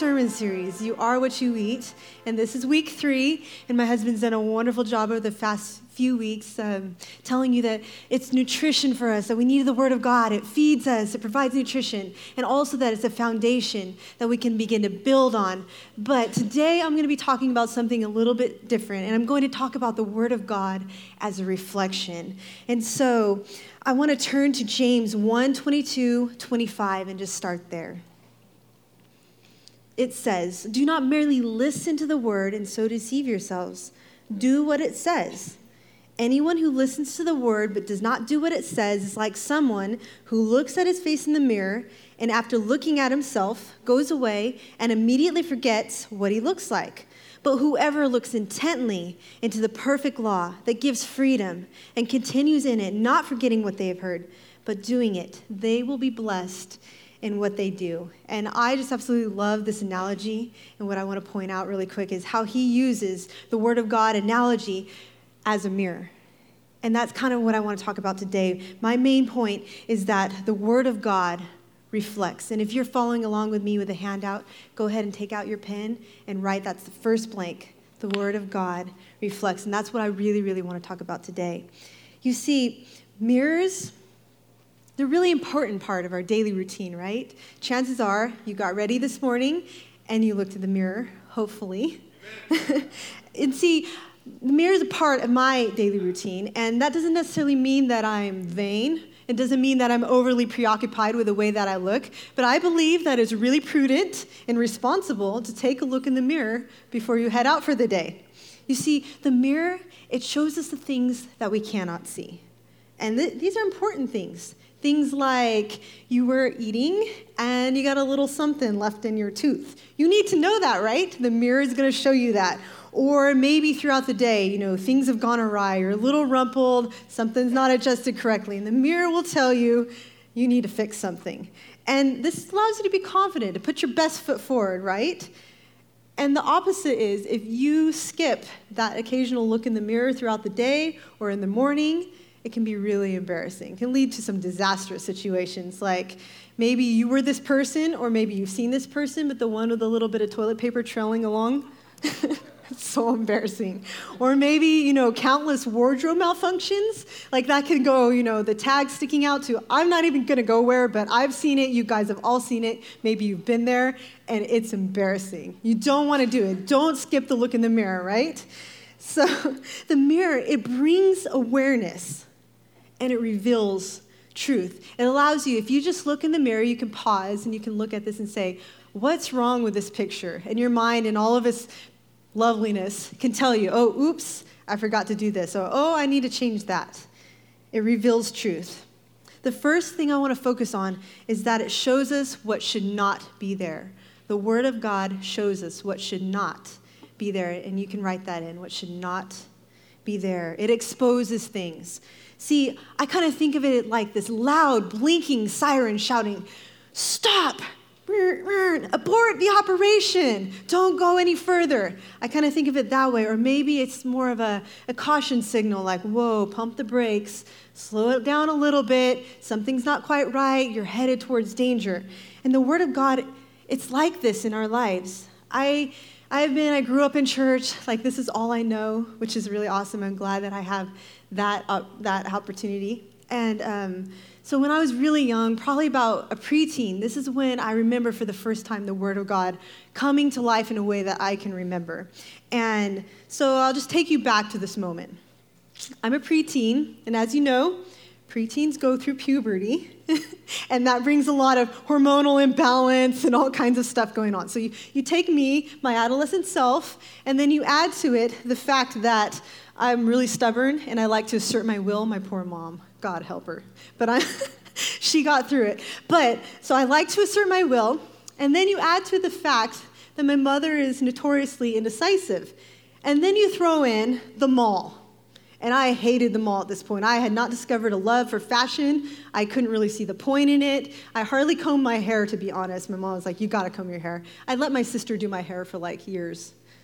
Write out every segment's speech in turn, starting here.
sermon series, You Are What You Eat, and this is week 3, and my husband's done a wonderful job over the past few weeks telling you that it's nutrition for us, that we need the Word of God. It feeds us, it provides nutrition, and also that it's a foundation that we can begin to build on. But today I'm going to be talking about something a little bit different, and I'm going to talk about the Word of God as a reflection. And so I want to turn to James 1:22-25 and just start there. It says, "Do not merely listen to the word and so deceive yourselves. Do what it says. Anyone who listens to the word but does not do what it says is like someone who looks at his face in the mirror and after looking at himself goes away and immediately forgets what he looks like. But whoever looks intently into the perfect law that gives freedom and continues in it, not forgetting what they have heard, but doing it, they will be blessed in what they do." And I just absolutely love this analogy. And what I want to point out really quick is how he uses the Word of God analogy as a mirror. And that's kind of what I want to talk about today. My main point is that the Word of God reflects. And if you're following along with me with a handout, go ahead and take out your pen and write, that's the first blank. The Word of God reflects. And that's what I really, really want to talk about today. You see, mirrors, they're a really important part of our daily routine, right? Chances are you got ready this morning and you looked at the mirror, hopefully. And see, the mirror is a part of my daily routine, and that doesn't necessarily mean that I'm vain. It doesn't mean that I'm overly preoccupied with the way that I look, but I believe that it's really prudent and responsible to take a look in the mirror before you head out for the day. You see, the mirror, it shows us the things that we cannot see. And these are important things. Things like you were eating and you got a little something left in your tooth. You need to know that, right? The mirror is going to show you that. Or maybe throughout the day, things have gone awry. You're a little rumpled, something's not adjusted correctly. And the mirror will tell you you need to fix something. And this allows you to be confident, to put your best foot forward, right? And the opposite is if you skip that occasional look in the mirror throughout the day or in the morning, it can be really embarrassing. It can lead to some disastrous situations, like maybe you were this person, or maybe you've seen this person, but the one with a little bit of toilet paper trailing along. It's so embarrassing. Or maybe, countless wardrobe malfunctions. Like that can go, the tag sticking out to, I'm not even going to go where, but I've seen it. You guys have all seen it. Maybe you've been there, and it's embarrassing. You don't want to do it. Don't skip the look in the mirror, right? So the mirror, it brings awareness. And it reveals truth. It allows you, if you just look in the mirror, you can pause and you can look at this and say, what's wrong with this picture? And your mind in all of its loveliness can tell you, oh, oops, I forgot to do this. Or, oh, I need to change that. It reveals truth. The first thing I want to focus on is that it shows us what should not be there. The Word of God shows us what should not be there. And you can write that in, what should not be there. It exposes things. See, I kind of think of it like this loud, blinking siren shouting, "Stop! Abort the operation! Don't go any further." I kind of think of it that way. Or maybe it's more of a caution signal, like, whoa, pump the brakes, slow it down a little bit, something's not quite right, you're headed towards danger. And the Word of God, it's like this in our lives. I grew up in church, like this is all I know, which is really awesome. I'm glad that I have that opportunity. And so when I was really young, probably about a preteen, this is when I remember for the first time the Word of God coming to life in a way that I can remember. And so I'll just take you back to this moment. I'm a preteen, and as you know, preteens go through puberty, and that brings a lot of hormonal imbalance and all kinds of stuff going on. So you take me, my adolescent self, and then you add to it the fact that I'm really stubborn and I like to assert my will. My poor mom, God help her. But she got through it. So I like to assert my will, and then you add to the fact that my mother is notoriously indecisive. And then you throw in the mall. And I hated the mall at this point. I had not discovered a love for fashion. I couldn't really see the point in it. I hardly combed my hair, to be honest. My mom was like, you got to comb your hair. I let my sister do my hair for years.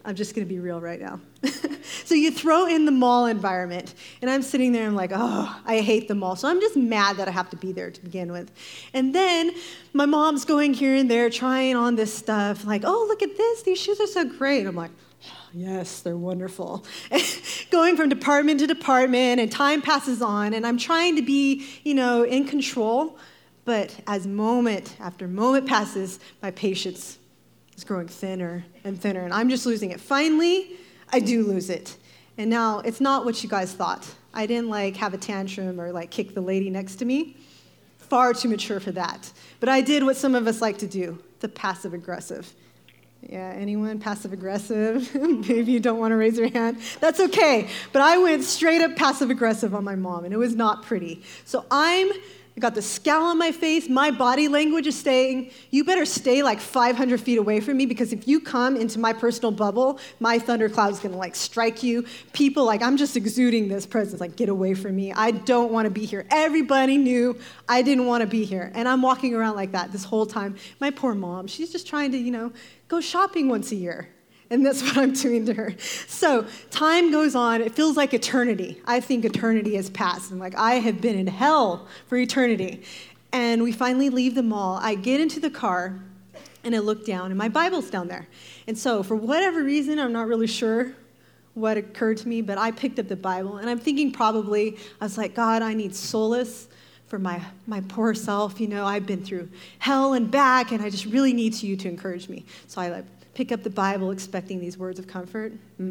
I'm just going to be real right now. So you throw in the mall environment, and I'm sitting there, and I'm like, oh, I hate the mall. So I'm just mad that I have to be there to begin with. And then my mom's going here and there, trying on this stuff, like, oh, look at this. These shoes are so great. I'm like, yes, they're wonderful. Going from department to department, and time passes on, and I'm trying to be, in control. But as moment after moment passes, my patience is growing thinner and thinner, and I'm just losing it. Finally, I do lose it. And now, it's not what you guys thought. I didn't, have a tantrum or, kick the lady next to me. Far too mature for that. But I did what some of us like to do, the passive-aggressive. Yeah, anyone passive-aggressive? Maybe you don't want to raise your hand. That's okay. But I went straight up passive-aggressive on my mom, and it was not pretty. So I got the scowl on my face. My body language is saying, you better stay 500 feet away from me, because if you come into my personal bubble, my thundercloud is going to strike you. People, I'm just exuding this presence, get away from me. I don't want to be here. Everybody knew I didn't want to be here. And I'm walking around like that this whole time. My poor mom, she's just trying to, go shopping once a year. And that's what I'm doing to her. So time goes on. It feels like eternity. I think eternity has passed. I'm I have been in hell for eternity. And we finally leave the mall. I get into the car, and I look down, and my Bible's down there. And so for whatever reason, I'm not really sure what occurred to me, but I picked up the Bible. And I'm thinking probably, I was like, God, I need solace for my poor self. I've been through hell and back, and I just really need you to encourage me. So I pick up the Bible expecting these words of comfort.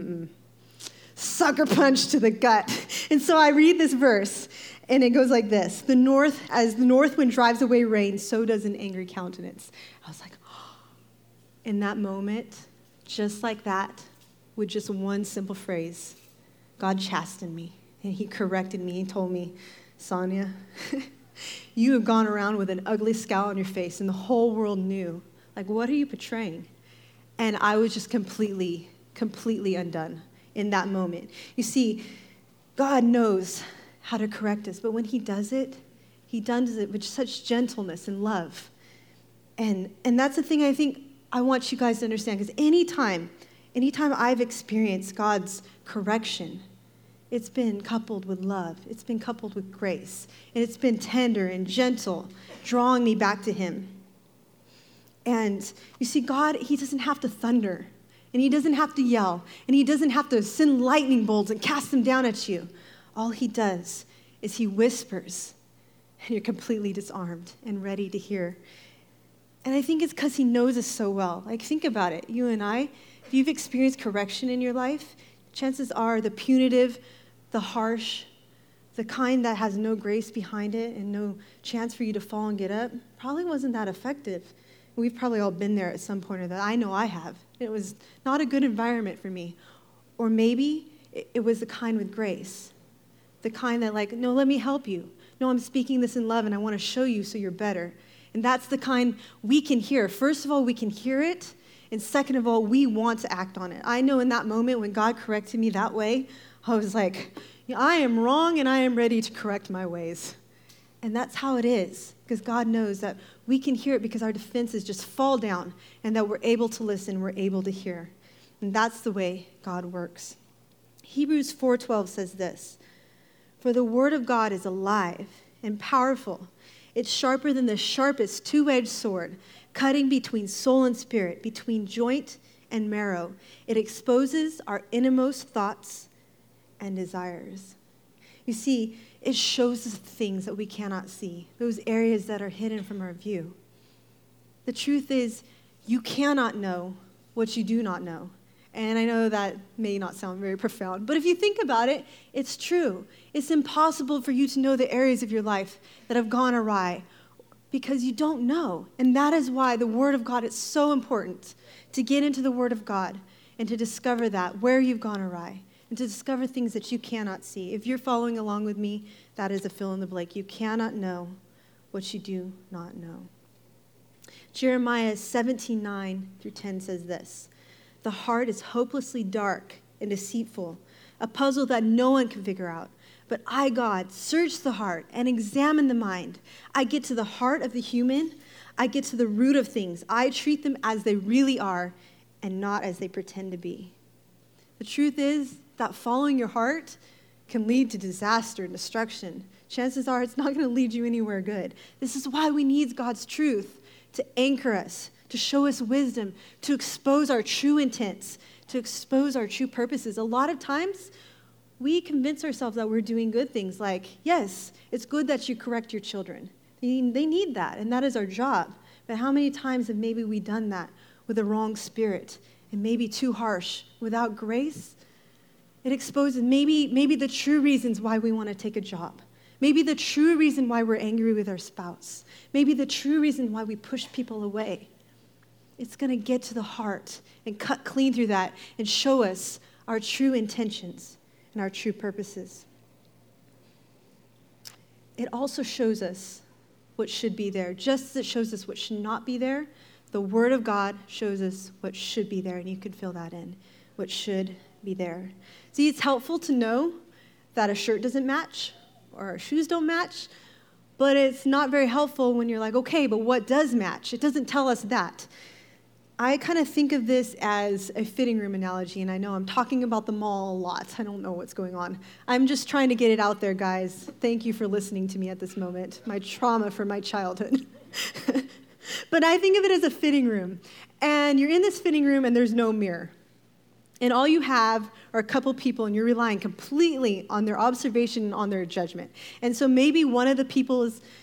Sucker punch to the gut. And so I read this verse, and it goes like this. As the north wind drives away rain, so does an angry countenance. I was like, oh. In that moment, just like that, with just one simple phrase, God chastened me, and he corrected me. He told me, Sonia, you have gone around with an ugly scowl on your face, and the whole world knew. What are you portraying? And I was just completely undone in that moment. You see, God knows how to correct us, but when he does it with such gentleness and love. And that's the thing I think I want you guys to understand, because anytime I've experienced God's correction, it's been coupled with love. It's been coupled with grace. And it's been tender and gentle, drawing me back to him. And you see, God, he doesn't have to thunder, and he doesn't have to yell, and he doesn't have to send lightning bolts and cast them down at you. All he does is he whispers, and you're completely disarmed and ready to hear. And I think it's because he knows us so well. Think about it. You and I, if you've experienced correction in your life, chances are the punitive, the harsh, the kind that has no grace behind it and no chance for you to fall and get up, probably wasn't that effective. We've probably all been there at some point or that. I know I have. It was not a good environment for me. Or maybe it was the kind with grace. The kind that no, let me help you. No, I'm speaking this in love, and I want to show you so you're better. And that's the kind we can hear. First of all, we can hear it. And second of all, we want to act on it. I know in that moment when God corrected me that way, I was like, I am wrong, and I am ready to correct my ways. And that's how it is, because God knows that we can hear it because our defenses just fall down, and that we're able to listen, we're able to hear. And that's the way God works. Hebrews 4:12 says this, "For the word of God is alive and powerful. It's sharper than the sharpest two-edged sword, cutting between soul and spirit, between joint and marrow. It exposes our innermost thoughts and desires." You see, it shows us things that we cannot see, those areas that are hidden from our view. The truth is, you cannot know what you do not know. And I know that may not sound very profound, but if you think about it, it's true. It's impossible for you to know the areas of your life that have gone awry because you don't know. And that is why the Word of God is so important, to get into the Word of God and to discover that, where you've gone awry, and to discover things that you cannot see. If you're following along with me, that is a fill in the blank. You cannot know what you do not know. Jeremiah 17:9 through 10 says this, "The heart is hopelessly dark and deceitful, a puzzle that no one can figure out. But I, God, search the heart and examine the mind. I get to the heart of the human. I get to the root of things. I treat them as they really are and not as they pretend to be." The truth is that following your heart can lead to disaster and destruction. Chances are it's not going to lead you anywhere good. This is why we need God's truth to anchor us, to show us wisdom, to expose our true intents, to expose our true purposes. A lot of times, we convince ourselves that we're doing good things like, yes, it's good that you correct your children. They need that, and that is our job. But how many times have maybe we done that with the wrong spirit and maybe too harsh, without grace? It exposes maybe the true reasons why we want to take a job. Maybe the true reason why we're angry with our spouse. Maybe the true reason why we push people away. It's going to get to the heart and cut clean through that and show us our true intentions and our true purposes. It also shows us what should be there. Just as it shows us what should not be there, the Word of God shows us what should be there, and you can fill that in, what should be there. See, it's helpful to know that a shirt doesn't match or our shoes don't match, but it's not very helpful when you're like, okay, but what does match? It doesn't tell us that. I kind of think of this as a fitting room analogy, and I know I'm talking about the mall a lot. I don't know what's going on. I'm just trying to get it out there, guys. Thank you for listening to me at this moment, my trauma from my childhood. But I think of it as a fitting room, and you're in this fitting room, and there's no mirror. And all you have are a couple people, and you're relying completely on their observation and on their judgment. And so maybe one of the people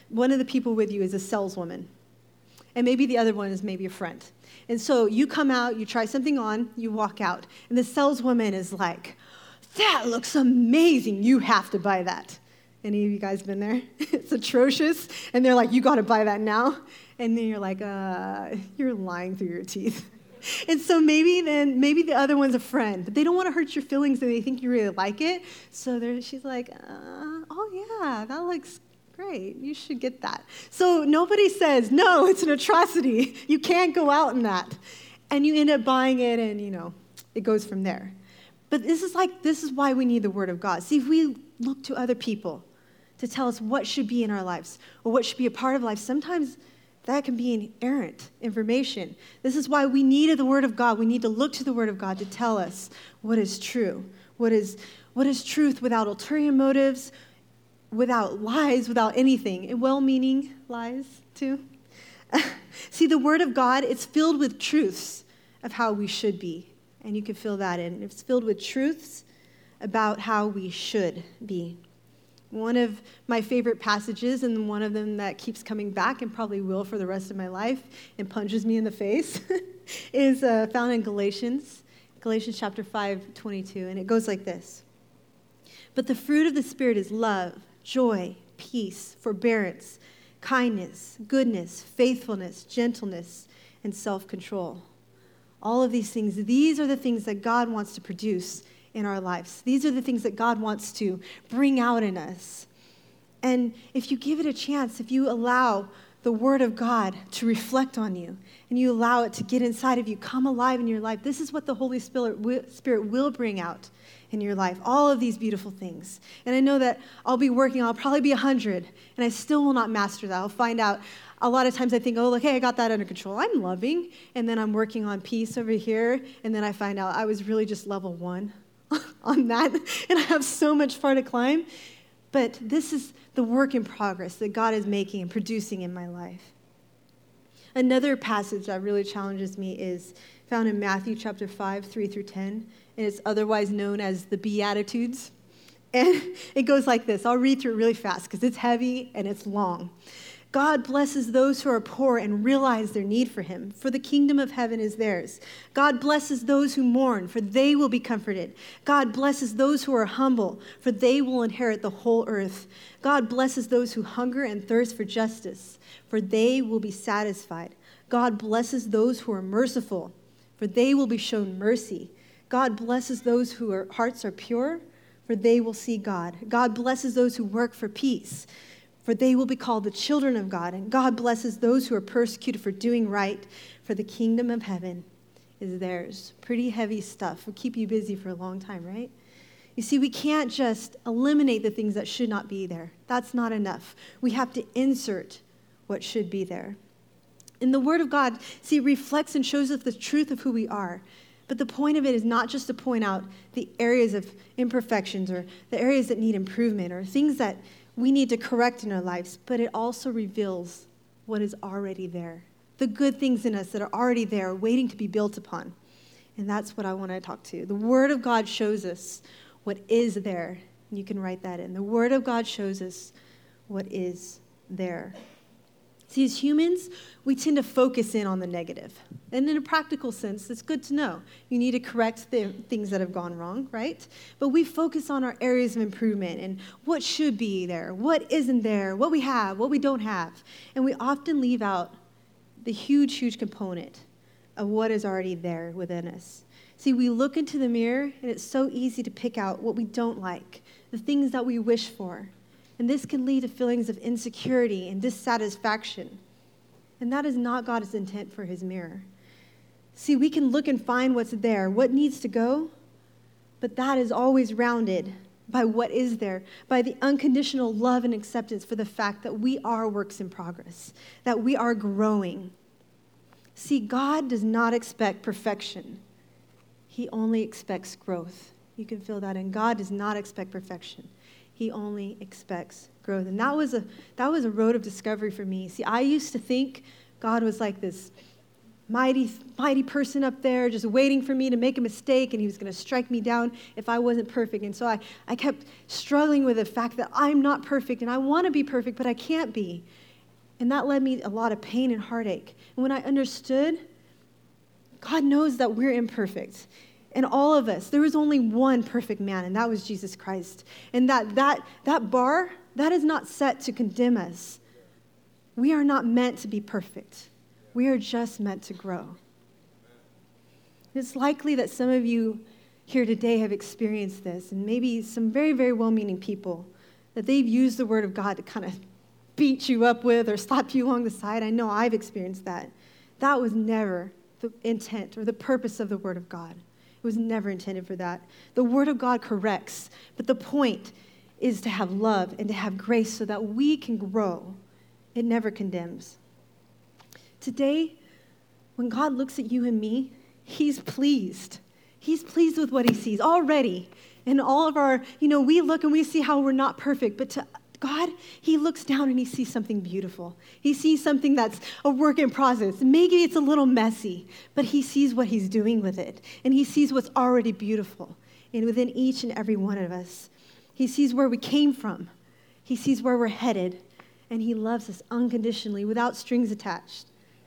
with you is a saleswoman, and maybe the other one is maybe a friend. And so you come out, you try something on, you walk out, and the saleswoman is like, "That looks amazing. You have to buy that." Any of you guys been there? It's atrocious, and they're like, "You got to buy that now," and then you're like, "You're lying through your teeth." And so maybe the other one's a friend, but they don't want to hurt your feelings and they think you really like it. So she's like, "Oh yeah, that looks great. You should get that." So nobody says, "No, it's an atrocity. You can't go out in that." And you end up buying it, and it goes from there. But this is why we need the Word of God. See, if we look to other people to tell us what should be in our lives or what should be a part of life, sometimes that can be inerrant information. This is why we needed the Word of God. We need to look to the Word of God to tell us what is true. What is truth without ulterior motives, without lies, without anything. And well-meaning lies, too. See, the Word of God, it's filled with truths of how we should be. And you can fill that in. It's filled with truths about how we should be. One of my favorite passages, and one of them that keeps coming back and probably will for the rest of my life and punches me in the face, is found in Galatians chapter 5:22, and it goes like this. "But the fruit of the Spirit is love, joy, peace, forbearance, kindness, goodness, faithfulness, gentleness, and self-control." All of these things, these are the things that God wants to produce in our lives. These are the things that God wants to bring out in us. And if you give it a chance, if you allow the Word of God to reflect on you, and you allow it to get inside of you, come alive in your life, this is what the Holy Spirit will bring out in your life, all of these beautiful things. And I know that I'll probably be 100, and I still will not master that. I'll find out. A lot of times I think, okay, I got that under control. I'm loving, and then I'm working on peace over here, and then I find out I was really just level 1 on that, and I have so much far to climb. But this is the work in progress that God is making and producing in my life. Another passage that really challenges me is found in Matthew chapter 5, 3 through 10, and it's otherwise known as the Beatitudes. And it goes like this. I'll read through it really fast because it's heavy and it's long. "God blesses those who are poor and realize their need for him, for the kingdom of heaven is theirs. God blesses those who mourn, for they will be comforted. God blesses those who are humble, for they will inherit the whole earth. God blesses those who hunger and thirst for justice, for they will be satisfied. God blesses those who are merciful, for they will be shown mercy. God blesses those whose hearts are pure, for they will see God. God blesses those who work for peace, for they will be called the children of God. And God blesses those who are persecuted for doing right, for the kingdom of heaven is theirs." Pretty heavy stuff. Will keep you busy for a long time, right? You see, we can't just eliminate the things that should not be there. That's not enough. We have to insert what should be there. And the Word of God, see, reflects and shows us the truth of who we are. But the point of it is not just to point out the areas of imperfections or the areas that need improvement or things that we need to correct in our lives, but it also reveals what is already there. The good things in us that are already there, waiting to be built upon. And that's what I want to talk to. The Word of God shows us what is there. You can write that in. The Word of God shows us what is there. See, as humans, we tend to focus in on the negative. And in a practical sense, it's good to know. You need to correct the things that have gone wrong, right? But we focus on our areas of improvement and what should be there, what isn't there, what we have, what we don't have. And we often leave out the huge, huge component of what is already there within us. See, we look into the mirror, and it's so easy to pick out what we don't like, the things that we wish for. And this can lead to feelings of insecurity and dissatisfaction. And that is not God's intent for his mirror. See, we can look and find what's there, what needs to go, but that is always rounded by what is there, by the unconditional love and acceptance for the fact that we are works in progress, that we are growing. See, God does not expect perfection. He only expects growth. You can feel that in. God does not expect perfection. He only expects growth. And that was a road of discovery for me. See, I used to think God was like this mighty person up there just waiting for me to make a mistake, and he was going to strike me down if I wasn't perfect. And so I kept struggling with the fact that I'm not perfect, and I want to be perfect, but I can't be. And that led me a lot of pain and heartache. And when I understood, God knows that we're imperfect. And all of us, there was only one perfect man, and that was Jesus Christ. And that bar, that is not set to condemn us. We are not meant to be perfect. We are just meant to grow. It's likely that some of you here today have experienced this, and maybe some very, very well-meaning people, that they've used the Word of God to kind of beat you up with or slap you along the side. I know I've experienced that. That was never the intent or the purpose of the Word of God. It was never intended for that. The Word of God corrects, but the point is to have love and to have grace so that we can grow. It never condemns. Today, when God looks at you and me, he's pleased. He's pleased with what he sees already. And all of our, we look and we see how we're not perfect, but to God, he looks down and he sees something beautiful. He sees something that's a work in process. Maybe it's a little messy, but he sees what he's doing with it. And he sees what's already beautiful and within each and every one of us. He sees where we came from. He sees where we're headed. And he loves us unconditionally without strings attached.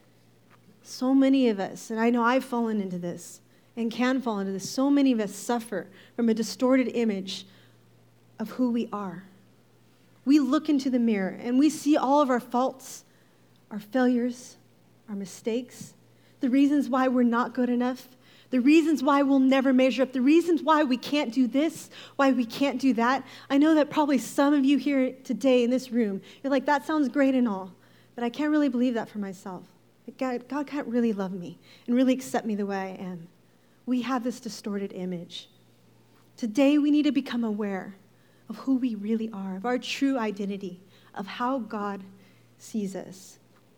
So many of us, and I know I've fallen into this and can fall into this, so many of us suffer from a distorted image of who we are. We look into the mirror and we see all of our faults, our failures, our mistakes, the reasons why we're not good enough, the reasons why we'll never measure up, the reasons why we can't do this, why we can't do that. I know that probably some of you here today in this room, you're like, that sounds great and all, but I can't really believe that for myself. God can't really love me and really accept me the way I am. We have this distorted image. Today we need to become aware of who we really are, of our true identity, of how God sees us.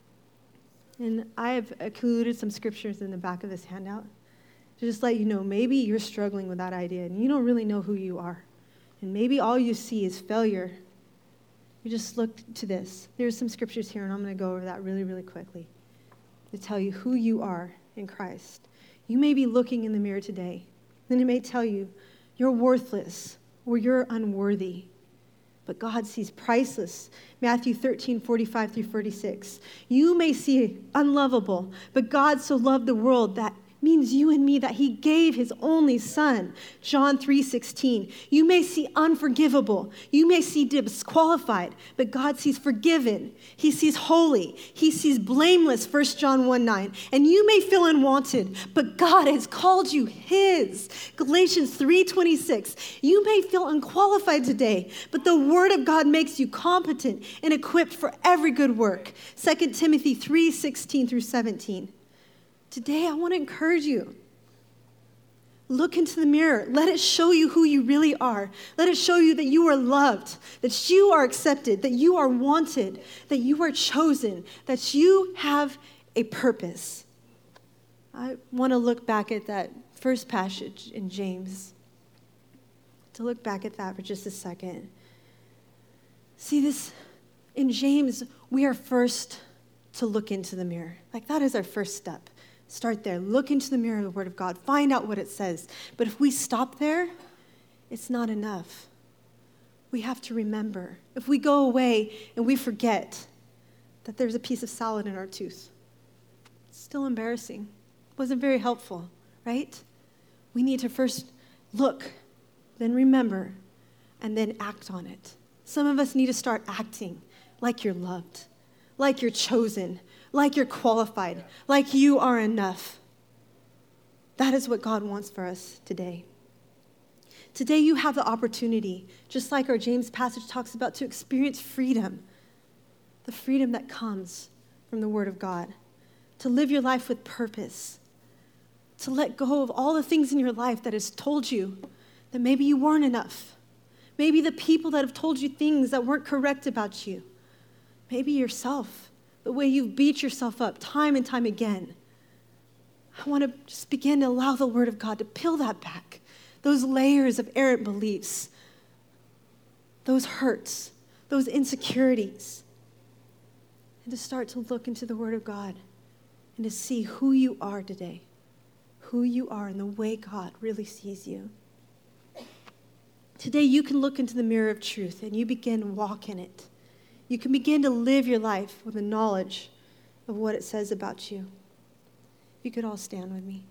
And I have included some scriptures in the back of this handout to just let you know, maybe you're struggling with that idea and you don't really know who you are. And maybe all you see is failure. You just look to this. There's some scriptures here, and I'm going to go over that really, really quickly to tell you who you are in Christ. You may be looking in the mirror today, and it may tell you you're worthless or you're unworthy, but God sees priceless. Matthew 13:45 through 46. You may see unlovable, but God so loved the world that means you and me, that he gave his only son. John 3:16. You may see unforgivable. You may see disqualified, but God sees forgiven. He sees holy. He sees blameless, 1 John 1:9. And you may feel unwanted, but God has called you his. Galatians 3:26. You may feel unqualified today, but the word of God makes you competent and equipped for every good work. 2 Timothy 3:16 through 17. Today, I want to encourage you. Look into the mirror. Let it show you who you really are. Let it show you that you are loved, that you are accepted, that you are wanted, that you are chosen, that you have a purpose. I want to look back at that first passage in James, to look back at that for just a second. See this, in James, we are first to look into the mirror. Like that is our first step. Start there. Look into the mirror of the Word of God. Find out what it says. But if we stop there, it's not enough. We have to remember. If we go away and we forget that there's a piece of salad in our tooth, it's still embarrassing. It wasn't very helpful, right? We need to first look, then remember, and then act on it. Some of us need to start acting like you're loved, like you're chosen, like you're qualified, like you are enough. That is what God wants for us today. Today you have the opportunity, just like our James passage talks about, to experience freedom, the freedom that comes from the Word of God, to live your life with purpose, to let go of all the things in your life that has told you that maybe you weren't enough. Maybe the people that have told you things that weren't correct about you. Maybe yourself, the way you've beat yourself up time and time again. I want to just begin to allow the Word of God to peel that back. Those layers of errant beliefs, those hurts, those insecurities. And to start to look into the Word of God and to see who you are today. Who you are and the way God really sees you. Today you can look into the mirror of truth and you begin to walk in it. You can begin to live your life with the knowledge of what it says about you. If you could all stand with me.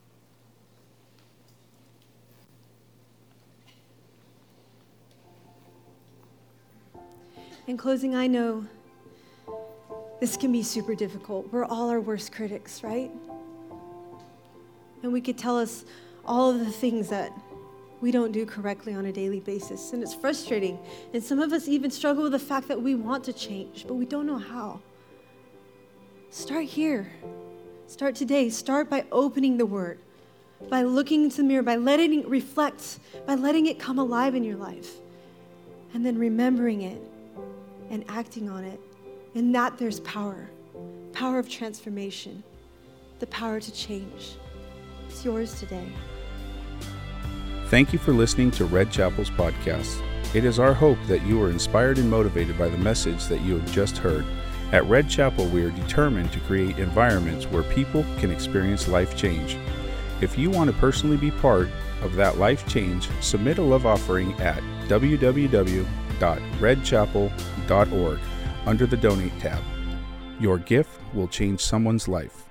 In closing, I know this can be super difficult. We're all our worst critics, right? And we could tell us all of the things that we don't do correctly on a daily basis. And it's frustrating. And some of us even struggle with the fact that we want to change, but we don't know how. Start here. Start today. Start by opening the Word, by looking into the mirror, by letting it reflect, by letting it come alive in your life, and then remembering it and acting on it. In that there's power of transformation, the power to change. It's yours today. Thank you for listening to Red Chapel's podcast. It is our hope that you are inspired and motivated by the message that you have just heard. At Red Chapel, we are determined to create environments where people can experience life change. If you want to personally be part of that life change, submit a love offering at www.redchapel.org under the Donate tab. Your gift will change someone's life.